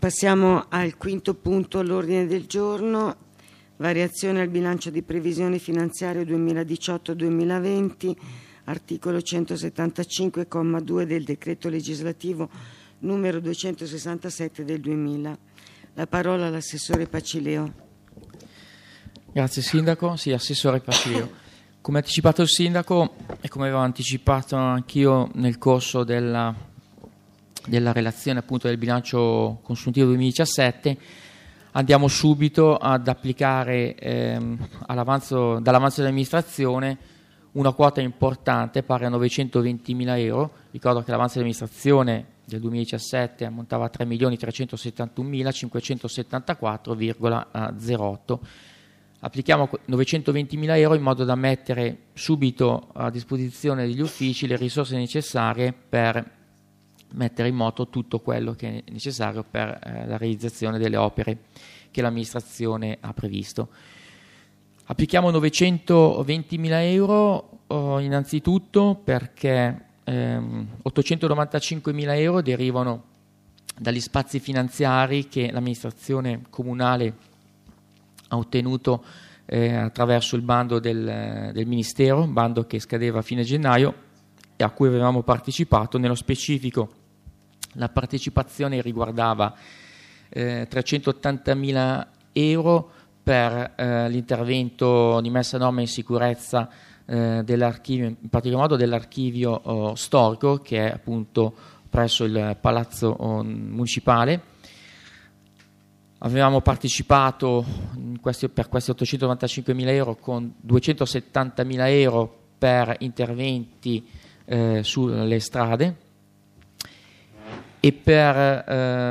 Passiamo al quinto punto all'ordine del giorno, variazione al bilancio di previsione finanziario 2018-2020, articolo 175,2 del decreto legislativo numero 267 del 2000. La parola all'assessore Pacileo. Grazie Sindaco, sì, Assessore Pacileo. Come ha anticipato il Sindaco e come avevo anticipato anch'io nel corso della relazione appunto del bilancio consuntivo 2017, andiamo subito ad applicare dall'avanzo dell'amministrazione una quota importante pari a 920.000 euro. Ricordo che l'avanzo dell'amministrazione del 2017 ammontava a 3.371.574,08. Applichiamo 920.000 euro in modo da mettere subito a disposizione degli uffici le risorse necessarie per mettere in moto tutto quello che è necessario per la realizzazione delle opere che l'amministrazione ha previsto. Applichiamo 920.000 euro innanzitutto perché 895.000 euro derivano dagli spazi finanziari che l'amministrazione comunale ha ottenuto attraverso il bando del Ministero, bando che scadeva a fine gennaio e a cui avevamo partecipato. Nello specifico la partecipazione riguardava 380.000 euro per l'intervento di messa a norma in sicurezza dell'archivio, in particolar modo dell'archivio storico che è appunto presso il Palazzo Municipale. Avevamo partecipato per questi 895.000 euro con 270.000 euro per interventi sulle strade e per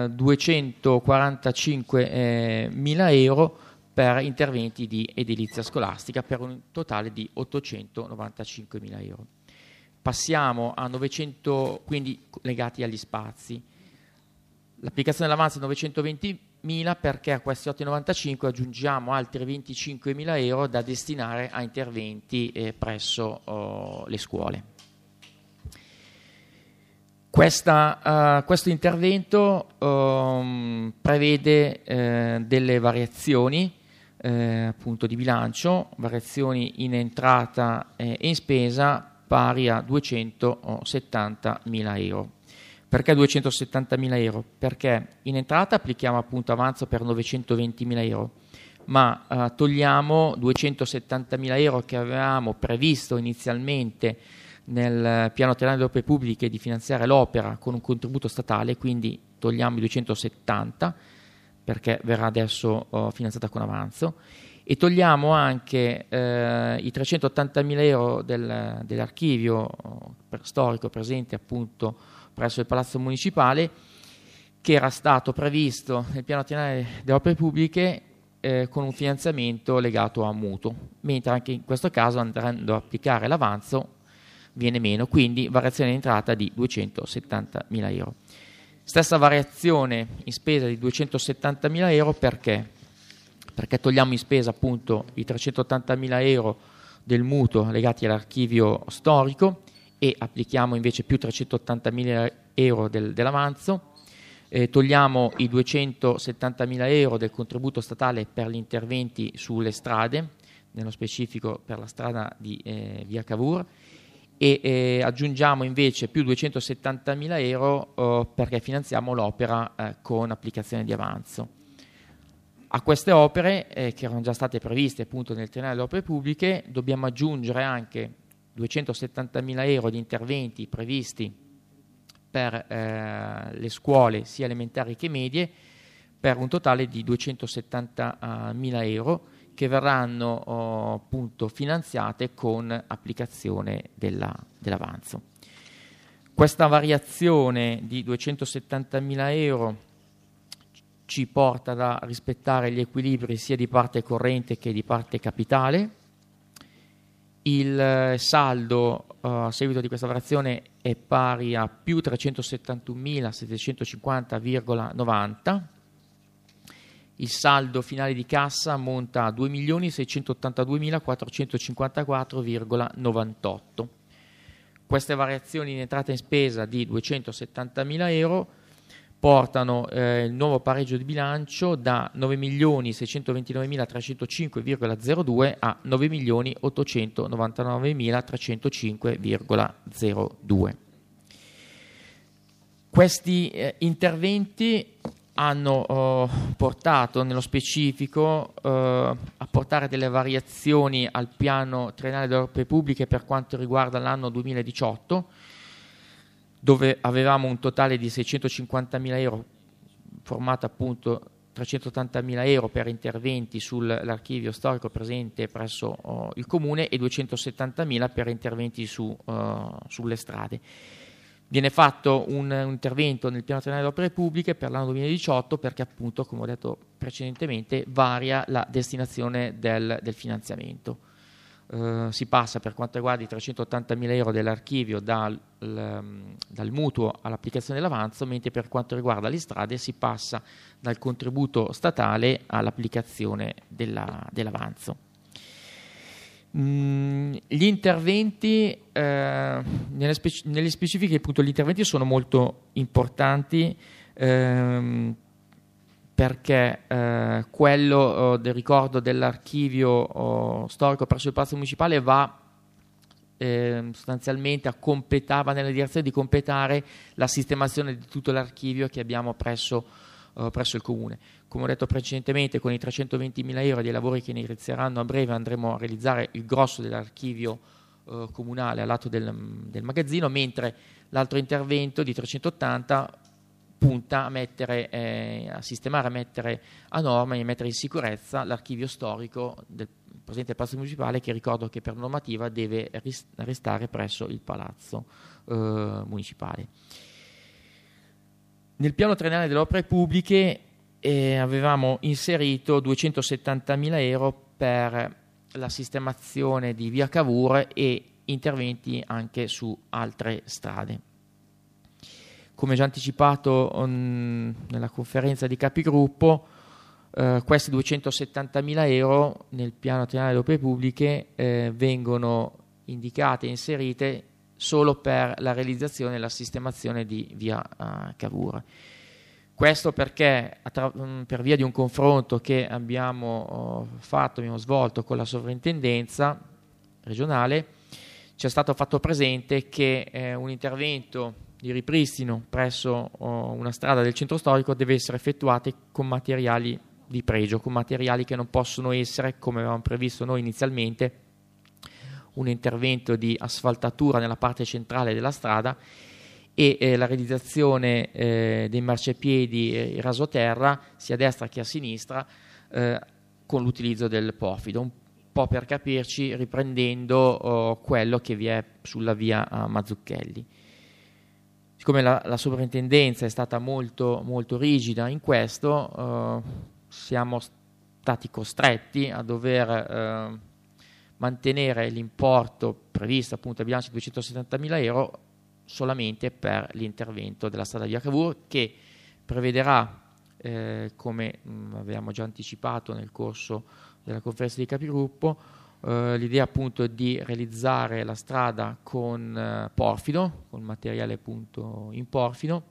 245.000 euro per interventi di edilizia scolastica, per un totale di 895.000 euro. Passiamo a 900, quindi legati agli spazi. L'applicazione dell'avanzo è 920.000 perché a questi 895 aggiungiamo altri 25.000 euro da destinare a interventi presso le scuole. Questo intervento prevede delle variazioni appunto di bilancio, variazioni in entrata e in spesa pari a 270.000 euro. Perché 270.000 euro? Perché in entrata applichiamo appunto avanzo per 920.000 euro, ma togliamo 270.000 euro che avevamo previsto inizialmente nel piano triennale delle opere pubbliche di finanziare l'opera con un contributo statale, quindi togliamo i 270 perché verrà adesso finanziata con avanzo, e togliamo anche i 380.000 euro dell'archivio storico presente appunto presso il Palazzo Municipale, che era stato previsto nel piano triennale delle opere pubbliche con un finanziamento legato a mutuo, mentre anche in questo caso, andando a applicare l'avanzo, viene meno, quindi variazione in entrata di 270.000 euro. Stessa variazione in spesa di 270.000 euro perché togliamo in spesa appunto i 380.000 euro del mutuo legati all'archivio storico e applichiamo invece più 380.000 euro dell'avanzo, togliamo i 270.000 euro del contributo statale per gli interventi sulle strade, nello specifico per la strada di via Cavour, e aggiungiamo invece più 270.000 euro perché finanziamo l'opera con applicazione di avanzo. A queste opere che erano già state previste appunto nel triennale delle opere pubbliche dobbiamo aggiungere anche 270.000 euro di interventi previsti per le scuole sia elementari che medie, per un totale di 270.000 euro che verranno appunto finanziate con applicazione dell'avanzo. Questa variazione di 270.000 euro ci porta da rispettare gli equilibri sia di parte corrente che di parte capitale. Il saldo a seguito di questa variazione è pari a più 371.750,90. Il saldo finale di cassa ammonta a 2.682.454,98. Queste variazioni in entrata e in spesa di 270.000 euro portano il nuovo pareggio di bilancio da 9.629.305,02 a 9.899.305,02. Questi interventi hanno portato nello specifico a portare delle variazioni al piano triennale delle opere pubbliche per quanto riguarda l'anno 2018, dove avevamo un totale di 650.000 euro, formato appunto 380.000 euro per interventi sull'archivio storico presente presso il Comune e 270.000 per interventi sulle strade. Viene fatto un intervento nel piano triennale delle opere pubbliche per l'anno 2018 perché appunto, come ho detto precedentemente, varia la destinazione del finanziamento. Si passa, per quanto riguarda i 380.000 euro dell'archivio, dal mutuo all'applicazione dell'avanzo, mentre per quanto riguarda le strade si passa dal contributo statale all'applicazione dell'avanzo. Gli interventi, nelle specifiche, appunto, gli interventi sono molto importanti perché quello del ricordo dell'archivio storico presso il Palazzo Municipale va sostanzialmente va nella direzione di completare la sistemazione di tutto l'archivio che abbiamo presso il Comune. Come ho detto precedentemente, con i 320.000 euro dei lavori che inizieranno a breve andremo a realizzare il grosso dell'archivio comunale al lato del magazzino, mentre l'altro intervento di 380 punta a sistemare, a mettere a norma e a mettere in sicurezza l'archivio storico del Presidente del Palazzo Municipale, che ricordo che per normativa deve restare presso il Palazzo Municipale. Nel piano triennale delle opere pubbliche avevamo inserito 270.000 euro per la sistemazione di via Cavour e interventi anche su altre strade. Come già anticipato nella conferenza di capigruppo, questi 270.000 euro nel piano triennale delle opere pubbliche vengono indicate e inserite solo per la realizzazione e la sistemazione di via Cavour. Questo perché per via di un confronto che abbiamo svolto con la sovrintendenza regionale, ci è stato fatto presente che un intervento di ripristino presso una strada del centro storico deve essere effettuato con materiali di pregio, con materiali che non possono essere, come avevamo previsto noi inizialmente, un intervento di asfaltatura nella parte centrale della strada e la realizzazione dei marciapiedi rasoterra sia a destra che a sinistra con l'utilizzo del porfido, un po' per capirci riprendendo quello che vi è sulla via Mazzucchelli. Siccome la sovrintendenza è stata molto, molto rigida in questo, siamo stati costretti a dover mantenere l'importo previsto appunto a bilancio di 270.000 euro solamente per l'intervento della strada via Cavour, che prevederà, come avevamo già anticipato nel corso della conferenza di capigruppo, l'idea appunto di realizzare la strada con porfido, con materiale appunto in porfido,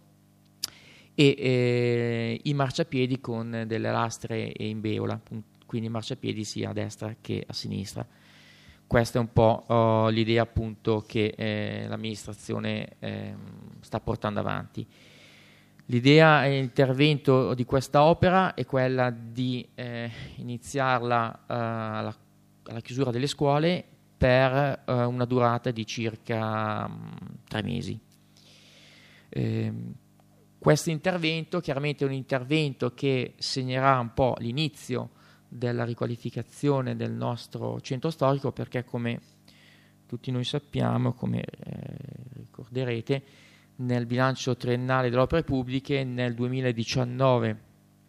e i marciapiedi con delle lastre in beola, quindi i marciapiedi sia a destra che a sinistra. Questa è un po' l'idea appunto che l'amministrazione sta portando avanti. L'idea e l'intervento di questa opera è quella di iniziarla alla chiusura delle scuole per una durata di circa 3 mesi. Questo intervento chiaramente è un intervento che segnerà un po' l'inizio della riqualificazione del nostro centro storico, perché come tutti noi sappiamo, come ricorderete, nel bilancio triennale delle opere pubbliche nel 2019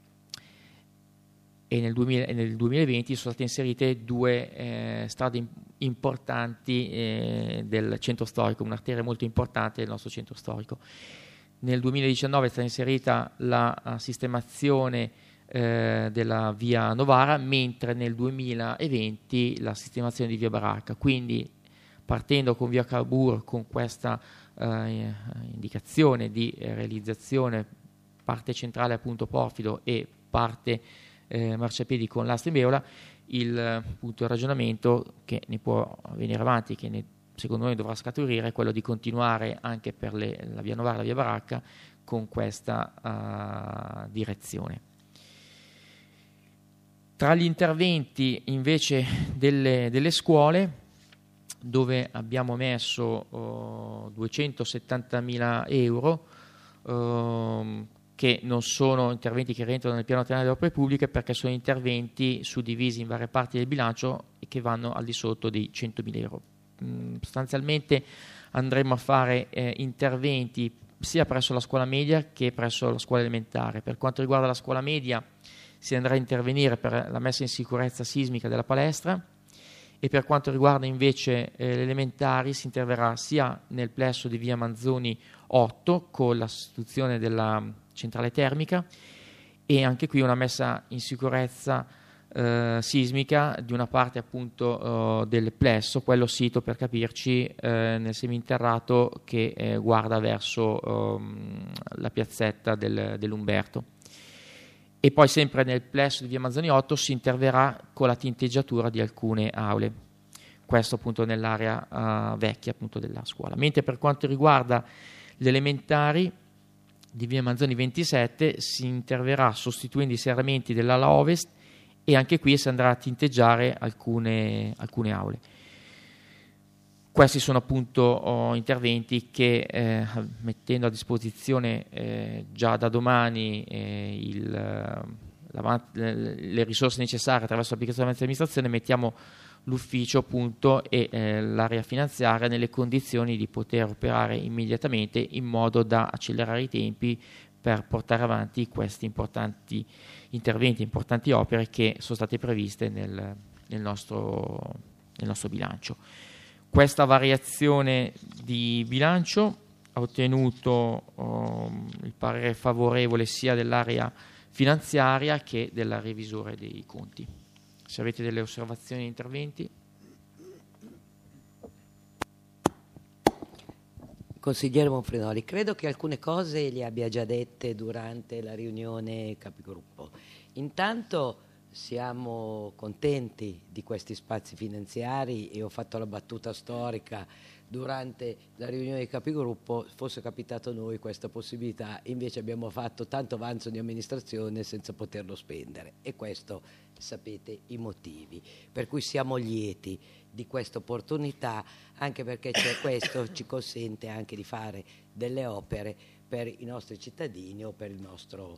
e nel 2020 sono state inserite 2 strade importanti del centro storico, un'arteria molto importante del nostro centro storico. Nel 2019 è stata inserita la sistemazione della via Novara, mentre nel 2020 la sistemazione di via Baracca. Quindi, partendo con via Cavour con questa indicazione di realizzazione parte centrale appunto Porfido e parte marciapiedi con l'asta in Beola, il ragionamento che ne può venire avanti, che secondo noi dovrà scaturire, è quello di continuare anche per la via Novara e la via Baracca con questa direzione. Tra gli interventi invece delle scuole, dove abbiamo messo 270.000 euro, che non sono interventi che rientrano nel piano triennale delle opere pubbliche, perché sono interventi suddivisi in varie parti del bilancio e che vanno al di sotto dei 100.000 euro. Sostanzialmente andremo a fare interventi sia presso la scuola media che presso la scuola elementare. Per quanto riguarda la scuola media, si andrà a intervenire per la messa in sicurezza sismica della palestra, e per quanto riguarda invece le elementari si interverrà sia nel plesso di via Manzoni 8 con la sostituzione della centrale termica, e anche qui una messa in sicurezza sismica di una parte appunto del plesso, quello sito per capirci nel seminterrato che guarda verso la piazzetta dell'Umberto. E poi sempre nel plesso di via Manzoni 8 si interverrà con la tinteggiatura di alcune aule, questo appunto nell'area vecchia appunto della scuola. Mentre per quanto riguarda le elementari di via Manzoni 27 si interverrà sostituendo i serramenti dell'ala ovest, e anche qui si andrà a tinteggiare alcune aule. Questi sono appunto interventi che mettendo a disposizione già da domani le risorse necessarie attraverso l'applicazione dell'amministrazione, mettiamo l'ufficio appunto e l'area finanziaria nelle condizioni di poter operare immediatamente in modo da accelerare i tempi per portare avanti questi importanti interventi, importanti opere che sono state previste nel nostro bilancio. Questa variazione di bilancio ha ottenuto il parere favorevole sia dell'area finanziaria che della revisore dei conti. Se avete delle osservazioni e interventi. Consigliere Monfredoli, credo che alcune cose le abbia già dette durante la riunione capigruppo. Intanto siamo contenti di questi spazi finanziari, e ho fatto la battuta storica durante la riunione di capigruppo: fosse capitato a noi questa possibilità, invece abbiamo fatto tanto avanzo di amministrazione senza poterlo spendere, e questo sapete i motivi, per cui siamo lieti di questa opportunità, anche perché questo ci consente anche di fare delle opere per i nostri cittadini o per il nostro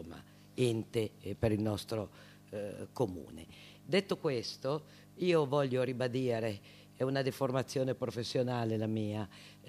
ente e per il nostro comune. Detto questo, io voglio ribadire, è una deformazione professionale la mia,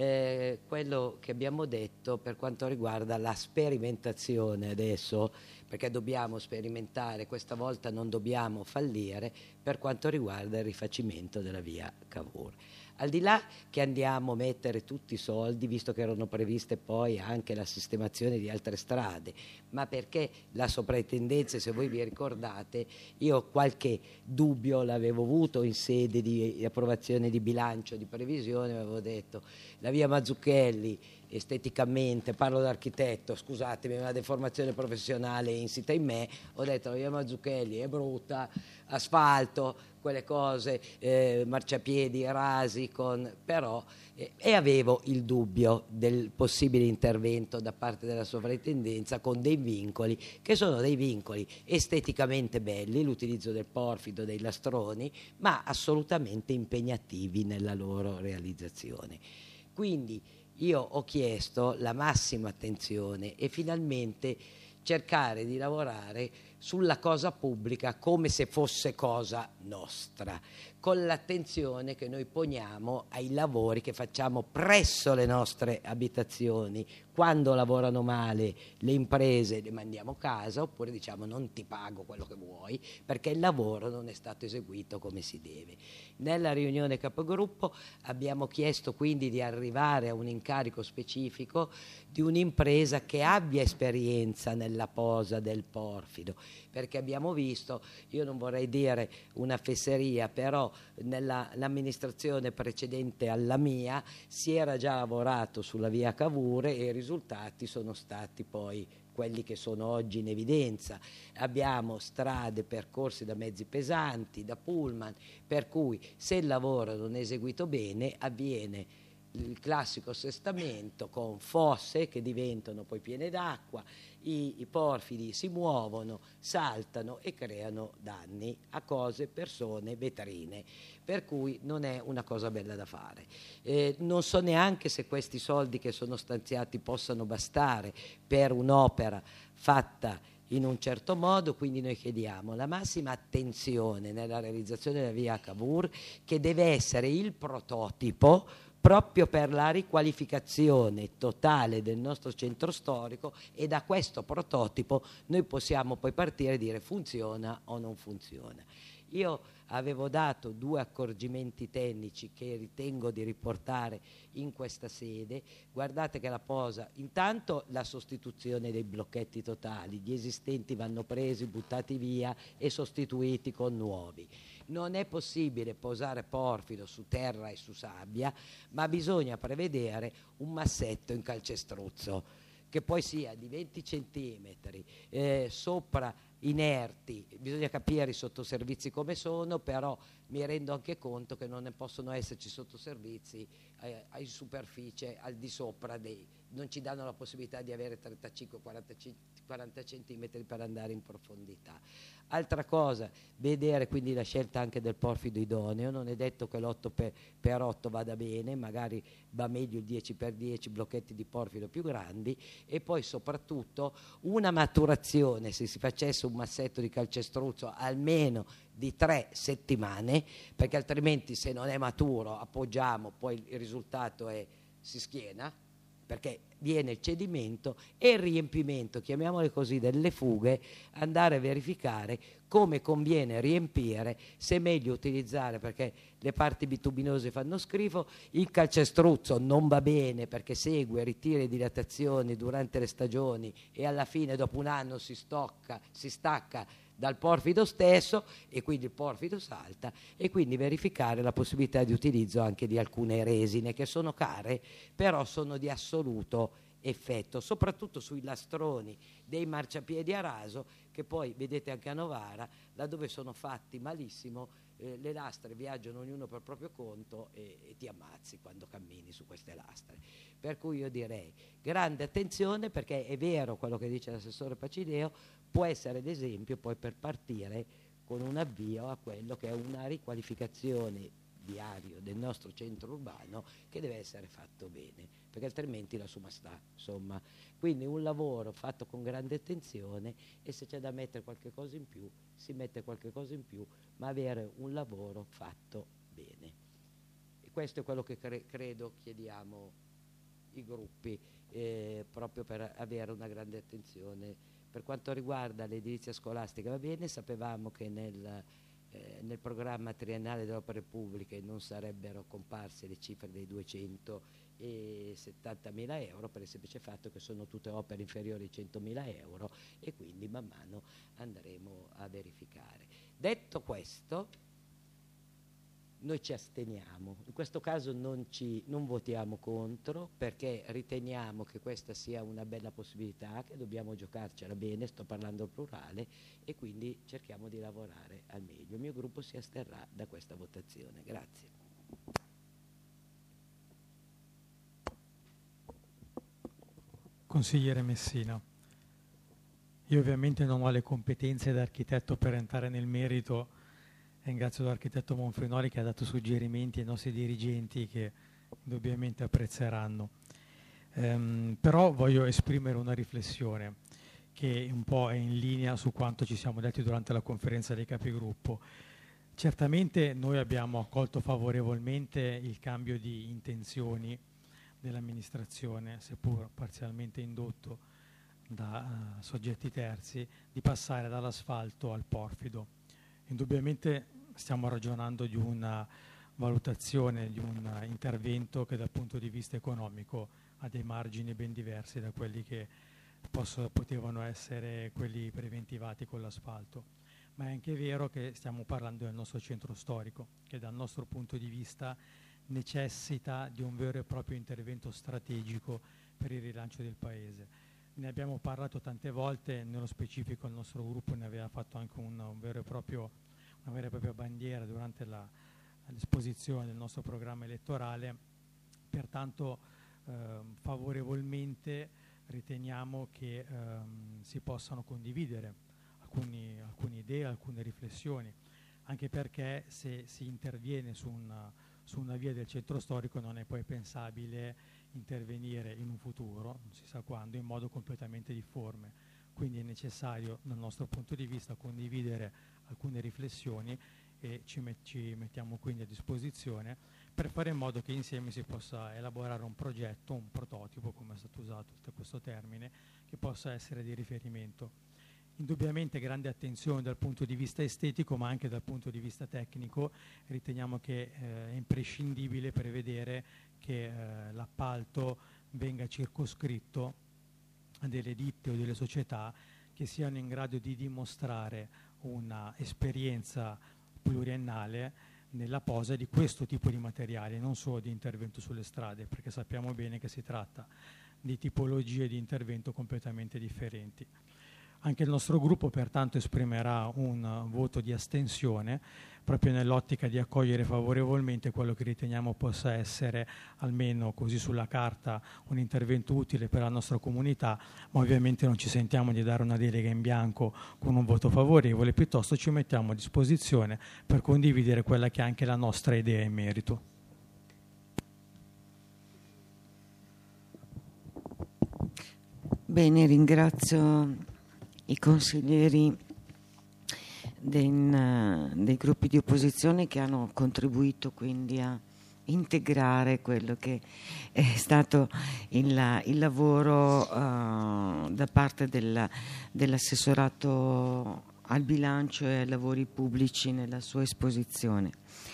quello che abbiamo detto per quanto riguarda la sperimentazione adesso, perché dobbiamo sperimentare, questa volta non dobbiamo fallire, per quanto riguarda il rifacimento della via Cavour. Al di là che andiamo a mettere tutti i soldi, visto che erano previste poi anche la sistemazione di altre strade, ma perché la soprintendenza, se voi vi ricordate, io qualche dubbio l'avevo avuto in sede di approvazione di bilancio, di previsione, avevo detto la via Mazzucchelli esteticamente, parlo da architetto, scusatemi, una deformazione professionale insita in me, ho detto la via Mazzucchelli è brutta, asfalto, quelle cose, marciapiedi rasi, però e avevo il dubbio del possibile intervento da parte della sovrintendenza con dei vincoli che sono dei vincoli esteticamente belli, l'utilizzo del porfido, dei lastroni, ma assolutamente impegnativi nella loro realizzazione. Quindi io ho chiesto la massima attenzione e finalmente cercare di lavorare sulla cosa pubblica come se fosse cosa nostra, con l'attenzione che noi poniamo ai lavori che facciamo presso le nostre abitazioni. Quando lavorano male le imprese le mandiamo a casa, oppure diciamo non ti pago quello che vuoi perché il lavoro non è stato eseguito come si deve. Nella riunione capogruppo abbiamo chiesto quindi di arrivare a un incarico specifico di un'impresa che abbia esperienza nella posa del porfido, perché abbiamo visto, io non vorrei dire una fesseria, però nell'amministrazione precedente alla mia si era già lavorato sulla via Cavour e i risultati sono stati poi quelli che sono oggi in evidenza, abbiamo strade percorse da mezzi pesanti, da pullman, per cui se il lavoro non è eseguito bene avviene il classico assestamento con fosse che diventano poi piene d'acqua, i porfidi si muovono, saltano e creano danni a cose, persone, vetrine, per cui non è una cosa bella da fare. Non so neanche se questi soldi che sono stanziati possano bastare per un'opera fatta in un certo modo, quindi noi chiediamo la massima attenzione nella realizzazione della via Cavour, che deve essere il prototipo proprio per la riqualificazione totale del nostro centro storico, e da questo prototipo noi possiamo poi partire e dire funziona o non funziona. Io avevo dato 2 accorgimenti tecnici che ritengo di riportare in questa sede. Guardate che la posa, intanto la sostituzione dei blocchetti totali, gli esistenti vanno presi, buttati via e sostituiti con nuovi. Non è possibile posare porfido su terra e su sabbia, ma bisogna prevedere un massetto in calcestruzzo che poi sia di 20 centimetri, sopra inerti. Bisogna capire i sottoservizi come sono, però mi rendo anche conto che non ne possono esserci sottoservizi in superficie al di sopra non ci danno la possibilità di avere 35-40 centimetri per andare in profondità. Altra cosa, vedere quindi la scelta anche del porfido idoneo. Non è detto che l'8x8 vada bene, magari va meglio il 10x10, blocchetti di porfido più grandi, e poi soprattutto una maturazione, se si facesse un massetto di calcestruzzo almeno di 3 settimane, perché altrimenti se non è maturo appoggiamo, poi il risultato si schiena, perché viene il cedimento e il riempimento, chiamiamole così, delle fughe, andare a verificare come conviene riempire, se è meglio utilizzare, perché le parti bituminose fanno schifo, il calcestruzzo non va bene perché segue ritiri e dilatazioni durante le stagioni e alla fine dopo un anno si stacca dal porfido stesso e quindi il porfido salta, e quindi verificare la possibilità di utilizzo anche di alcune resine che sono care però sono di assoluto effetto, soprattutto sui lastroni dei marciapiedi a raso, che poi vedete anche a Novara, laddove sono fatti malissimo, le lastre viaggiano ognuno per proprio conto e ti ammazzi quando cammini su queste lastre. Per cui io direi grande attenzione, perché è vero quello che dice l'assessore Pacideo, può essere ad esempio poi per partire con un avvio a quello che è una riqualificazione viario del nostro centro urbano che deve essere fatto bene, perché altrimenti la somma sta, insomma. Quindi un lavoro fatto con grande attenzione, e se c'è da mettere qualche cosa in più si mette qualche cosa in più, ma avere un lavoro fatto bene. E questo è quello che credo chiediamo i gruppi, proprio per avere una grande attenzione. Per quanto riguarda l'edilizia scolastica va bene, sapevamo che nel programma triennale delle opere pubbliche non sarebbero comparse le cifre dei 270.000 euro, per il semplice fatto che sono tutte opere inferiori ai 100.000 euro, e quindi man mano andremo a verificare. Detto questo, noi ci asteniamo, in questo caso non votiamo contro, perché riteniamo che questa sia una bella possibilità, che dobbiamo giocarcela bene, sto parlando al plurale, e quindi cerchiamo di lavorare al meglio. Il mio gruppo si asterrà da questa votazione. Grazie. Consigliere Messina, io ovviamente non ho le competenze da architetto per entrare nel merito. Ringrazio l'architetto Monfrinoli che ha dato suggerimenti ai nostri dirigenti che indubbiamente apprezzeranno. Però voglio esprimere una riflessione che un po' è in linea su quanto ci siamo detti durante la conferenza dei capigruppo. Certamente noi abbiamo accolto favorevolmente il cambio di intenzioni dell'amministrazione, seppur parzialmente indotto da soggetti terzi, di passare dall'asfalto al porfido. Indubbiamente stiamo ragionando di una valutazione, di un intervento che dal punto di vista economico ha dei margini ben diversi da quelli che potevano essere quelli preventivati con l'asfalto. Ma è anche vero che stiamo parlando del nostro centro storico, che dal nostro punto di vista necessita di un vero e proprio intervento strategico per il rilancio del paese. Ne abbiamo parlato tante volte, nello specifico il nostro gruppo ne aveva fatto anche una vera e propria bandiera durante l'esposizione del nostro programma elettorale. Pertanto favorevolmente riteniamo che si possano condividere alcune idee, alcune riflessioni, anche perché se si interviene su una via del centro storico non è poi pensabile intervenire in un futuro, non si sa quando, in modo completamente difforme. Quindi è necessario, dal nostro punto di vista, condividere alcune riflessioni e ci mettiamo quindi a disposizione per fare in modo che insieme si possa elaborare un progetto, un prototipo, come è stato usato questo termine, che possa essere di riferimento. Indubbiamente grande attenzione dal punto di vista estetico, ma anche dal punto di vista tecnico. Riteniamo che è imprescindibile prevedere che l'appalto venga circoscritto a delle ditte o delle società che siano in grado di dimostrare una esperienza pluriennale nella posa di questo tipo di materiali, non solo di intervento sulle strade, perché sappiamo bene che si tratta di tipologie di intervento completamente differenti. Anche il nostro gruppo pertanto esprimerà un voto di astensione proprio nell'ottica di accogliere favorevolmente quello che riteniamo possa essere, almeno così sulla carta, un intervento utile per la nostra comunità, ma ovviamente non ci sentiamo di dare una delega in bianco con un voto favorevole, piuttosto ci mettiamo a disposizione per condividere quella che è anche la nostra idea in merito. Bene, ringrazio i consiglieri dei gruppi di opposizione che hanno contribuito quindi a integrare quello che è stato il lavoro da parte dell'assessorato al bilancio e ai lavori pubblici nella sua esposizione.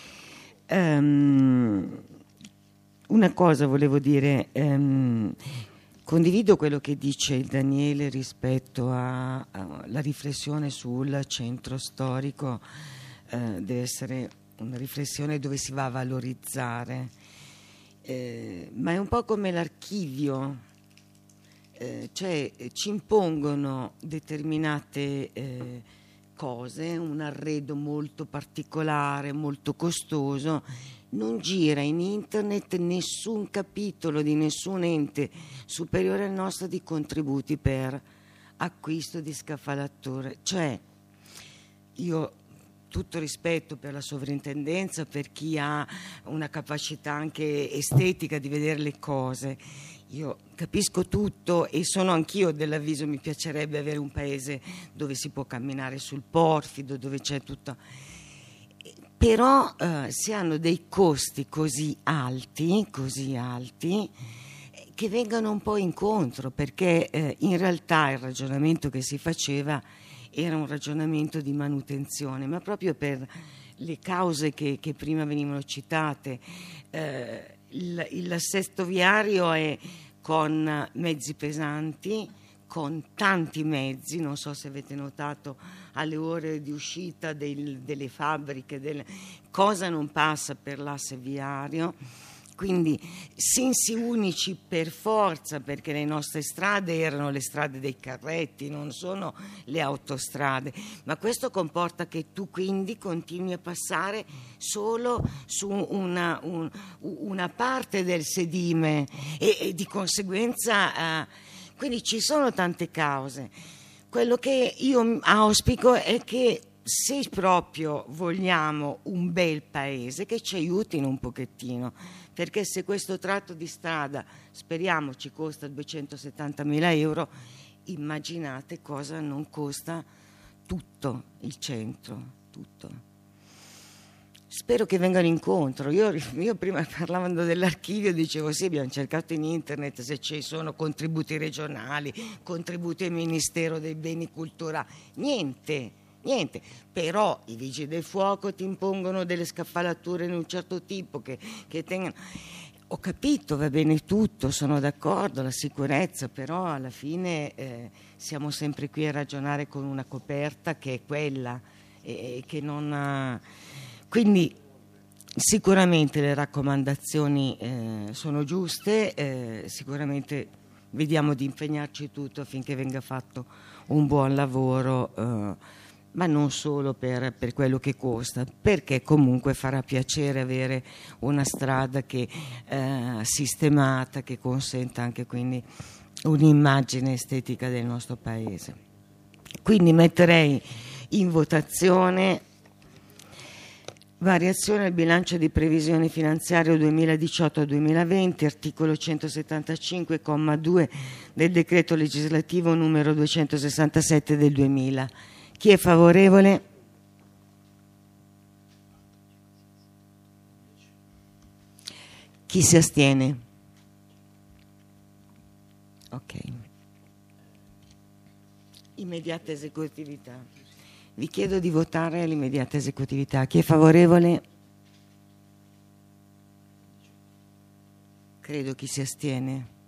Una cosa volevo dire. Condivido quello che dice il Daniele rispetto alla riflessione sul centro storico, deve essere una riflessione dove si va a valorizzare, ma è un po' come l'archivio, cioè ci impongono determinate cose, un arredo molto particolare, molto costoso. Non gira in internet nessun capitolo di nessun ente superiore al nostro di contributi per acquisto di scaffalature. Cioè, io tutto rispetto per la sovrintendenza, per chi ha una capacità anche estetica di vedere le cose. Io capisco tutto e sono anch'io dell'avviso, mi piacerebbe avere un paese dove si può camminare sul porfido, dove c'è tutto. Però si hanno dei costi così alti, che vengano un po' incontro, perché in realtà il ragionamento che si faceva era un ragionamento di manutenzione, ma proprio per le cause che prima venivano citate. L'assetto viario è con mezzi pesanti, con tanti mezzi, non so se avete notato alle ore di uscita delle fabbriche, cosa non passa per l'asse viario, quindi sensi unici per forza, perché le nostre strade erano le strade dei carretti, non sono le autostrade, ma questo comporta che tu quindi continui a passare solo su una parte del sedime e di conseguenza quindi ci sono tante cause. Quello che io auspico è che se proprio vogliamo un bel paese, che ci aiutino un pochettino, perché se questo tratto di strada, speriamo, ci costa 270.000 euro, immaginate cosa non costa tutto il centro, tutto. Spero che vengano incontro. Io prima parlando dell'archivio dicevo sì, abbiamo cercato in internet se ci sono contributi regionali, contributi al Ministero dei Beni Culturali, niente, però i vigili del fuoco ti impongono delle scaffalature di un certo tipo che tengano. Ho capito, va bene tutto, sono d'accordo, la sicurezza, però alla fine siamo sempre qui a ragionare con una coperta che è quella e che non ha. Quindi sicuramente le raccomandazioni sono giuste, sicuramente vediamo di impegnarci tutto affinché venga fatto un buon lavoro, ma non solo per quello che costa, perché comunque farà piacere avere una strada che sistemata, che consenta anche quindi un'immagine estetica del nostro paese. Quindi metterei in votazione variazione al bilancio di previsione finanziario 2018-2020, articolo 175,2 del decreto legislativo numero 267 del 2000. Chi è favorevole? Chi si astiene? Ok. Immediata esecutività. Vi chiedo di votare all'immediata esecutività. Chi è favorevole? Credo chi si astiene.